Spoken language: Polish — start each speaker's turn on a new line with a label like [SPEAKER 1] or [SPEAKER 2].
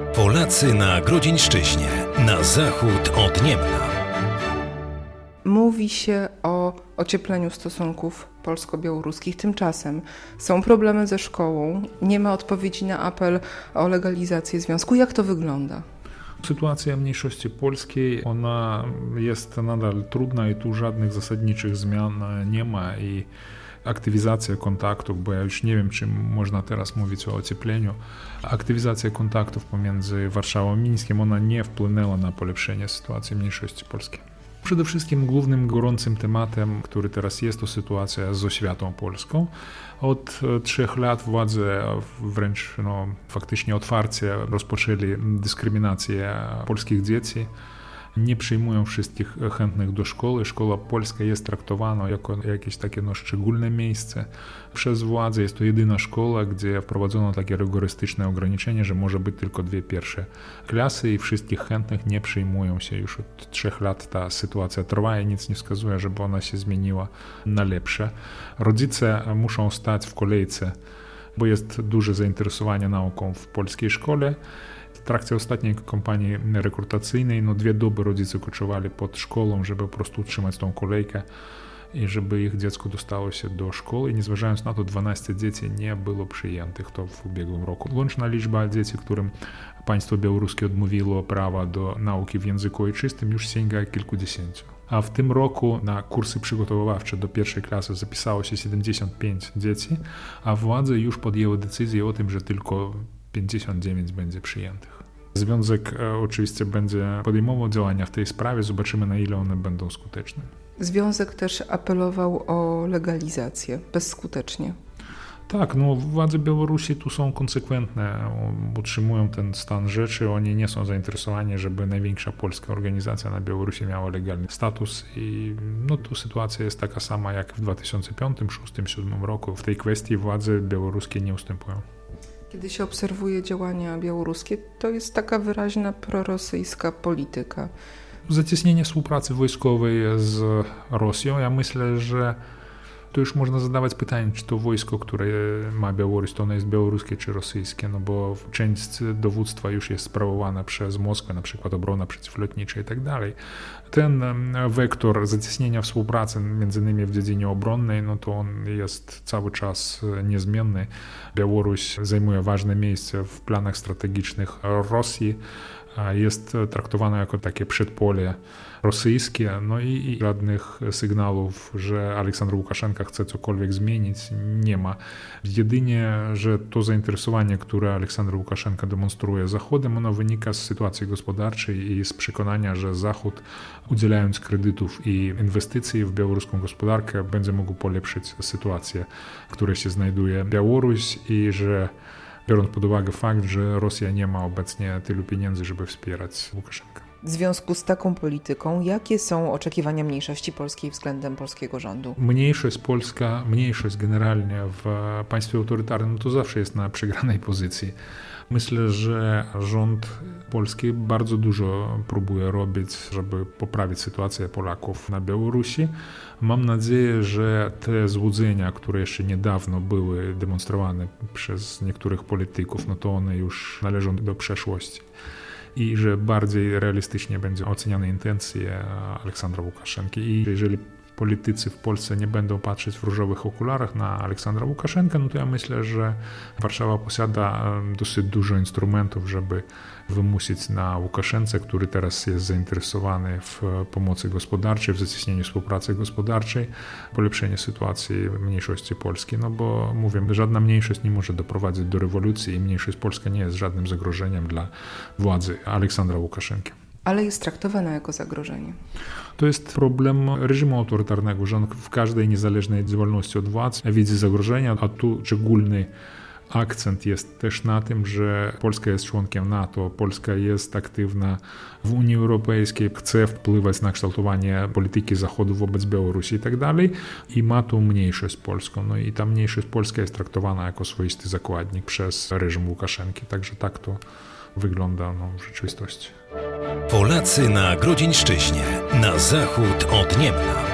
[SPEAKER 1] Polacy na Grodzieńszczyźnie, na zachód od Niemna.
[SPEAKER 2] Mówi się o ociepleniu stosunków polsko-białoruskich. Tymczasem są problemy ze szkołą, nie ma odpowiedzi na apel o legalizację związku. Jak to wygląda?
[SPEAKER 3] Sytuacja mniejszości polskiej, ona jest nadal trudna i tu żadnych zasadniczych zmian nie ma i aktywizacja kontaktów, bo ja już nie wiem, czy można teraz mówić o ociepleniu. Aktywizacja kontaktów pomiędzy Warszawą a Mińskiem, ona nie wpłynęła na polepszenie sytuacji mniejszości polskiej. Przede wszystkim głównym gorącym tematem, który teraz jest, to sytuacja z oświatą polską. Od 3 lat władze wręcz faktycznie otwarcie rozpoczęli dyskryminację polskich dzieci. Nie przyjmują wszystkich chętnych do szkoły. Szkoła polska jest traktowana jako jakieś takie szczególne miejsce przez władze. Jest to jedyna szkoła, gdzie wprowadzono takie rygorystyczne ograniczenie, że może być tylko 2 pierwsze klasy i wszystkich chętnych nie przyjmują się. Już od 3 lat ta sytuacja trwa i nic nie wskazuje, żeby ona się zmieniła na lepsze. Rodzice muszą stać w kolejce, bo jest duże zainteresowanie nauką w polskiej szkole. W trakcie ostatniej kampanii rekrutacyjnej 2 doby rodzice koczowali pod szkołą, żeby po prostu utrzymać tą kolejkę i żeby ich dziecko dostało się do szkoły. I niezważając na to, 12 dzieci nie było przyjętych to w ubiegłym roku. Łączna liczba dzieci, którym państwo białoruskie odmówiło prawa do nauki w języku ojczystym, już sięga kilkudziesięciu. A w tym roku na kursy przygotowawcze do 1. klasy zapisało się 75 dzieci, a władze już podjęły decyzję o tym, że tylko 59 będzie przyjętych. Związek oczywiście będzie podejmował działania w tej sprawie, zobaczymy, na ile one będą skuteczne.
[SPEAKER 2] Związek też apelował o legalizację, bezskutecznie.
[SPEAKER 3] Tak, władze Białorusi tu są konsekwentne, utrzymują ten stan rzeczy, oni nie są zainteresowani, żeby największa polska organizacja na Białorusi miała legalny status i tu sytuacja jest taka sama jak w 2005, 2006, 2007 roku. W tej kwestii władze białoruskie nie ustępują.
[SPEAKER 2] Kiedy się obserwuje działania białoruskie, to jest taka wyraźna prorosyjska polityka.
[SPEAKER 3] Zacieśnienie współpracy wojskowej z Rosją, ja myślę, że to już można zadawać pytanie, czy to wojsko, które ma Białoruś, to ono jest białoruskie czy rosyjskie, bo część dowództwa już jest sprawowana przez Moskwę, na przykład obrona przeciwlotnicza i tak dalej. Ten wektor zacieśnienia współpracy, między innymi w dziedzinie obronnej, to on jest cały czas niezmienny. Białoruś zajmuje ważne miejsce w planach strategicznych Rosji, jest traktowana jako takie przedpole rosyjskie, i żadnych sygnałów, że Aleksander Łukaszenka chce cokolwiek zmienić, nie ma. Jedynie, że to zainteresowanie, które Aleksander Łukaszenka demonstruje Zachodem, ono wynika z sytuacji gospodarczej i z przekonania, że Zachód, udzielając kredytów i inwestycji w białoruską gospodarkę, będzie mógł polepszyć sytuację, w której się znajduje Białoruś i że biorąc pod uwagę fakt, że Rosja nie ma obecnie tylu pieniędzy, żeby wspierać Łukaszenkę.
[SPEAKER 2] W związku z taką polityką, jakie są oczekiwania mniejszości polskiej względem polskiego rządu?
[SPEAKER 3] Mniejszość polska, mniejszość generalnie w państwie autorytarnym to zawsze jest na przegranej pozycji. Myślę, że rząd polski bardzo dużo próbuje robić, żeby poprawić sytuację Polaków na Białorusi. Mam nadzieję, że te złudzenia, które jeszcze niedawno były demonstrowane przez niektórych polityków, to one już należą do przeszłości. I że bardziej realistycznie będzie oceniane intencje Aleksandra Łukaszenki. I jeżeli politycy w Polsce nie będą patrzeć w różowych okularach na Aleksandra Łukaszenkę, to ja myślę, że Warszawa posiada dosyć dużo instrumentów, żeby wymusić na Łukaszence, który teraz jest zainteresowany w pomocy gospodarczej, w zacieśnieniu współpracy gospodarczej, polepszenie sytuacji mniejszości polskiej. Bo mówię, żadna mniejszość nie może doprowadzić do rewolucji i mniejszość polska nie jest żadnym zagrożeniem dla władzy Aleksandra Łukaszenki.
[SPEAKER 2] Ale jest traktowana jako zagrożenie.
[SPEAKER 3] To jest problem reżimu autorytarnego, że on w każdej niezależnej działalności od władz widzi zagrożenia, a tu szczególny akcent jest też na tym, że Polska jest członkiem NATO, Polska jest aktywna w Unii Europejskiej, chce wpływać na kształtowanie polityki Zachodu wobec Białorusi i tak dalej i ma tu mniejszość polską. I ta mniejszość polska jest traktowana jako swoisty zakładnik przez reżim Łukaszenki, także tak to wygląda w rzeczywistości.
[SPEAKER 1] Polacy na Grodzieńszczyźnie, na zachód od Niemna.